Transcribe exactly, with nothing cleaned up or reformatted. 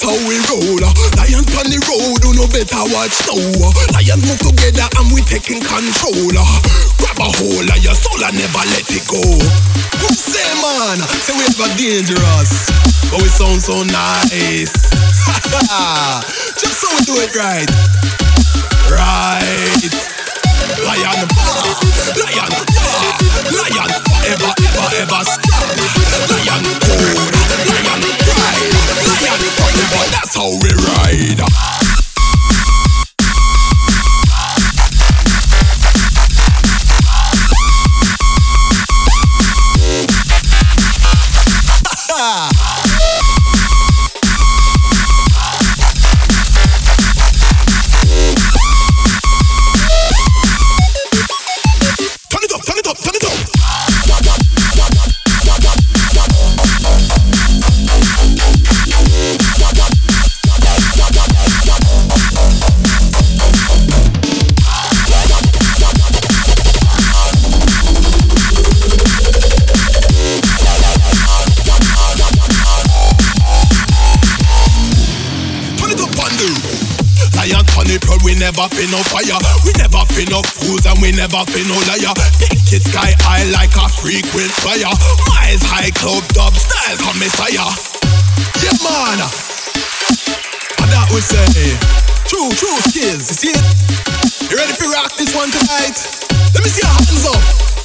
how we roll. Lions on the road, you know better watch now. Lions move together and we taking control. Grab a hold of your soul and never let it go. Say man, say we ever dangerous, but we sound so nice. Just so we do it right. Right. Lion, ah, lion, ah, lion, forever, ever, ever strong. Lion cold, lion pride, lion forever, that's how we ride. We never feel no fire, we never feel no fools and we never feel no liar. Take it sky high like a frequent flyer. Miles high club dub style come messiah. Yeah man, and that we say true, true skills, you see it? You ready to rock this one tonight? Let me see your hands up.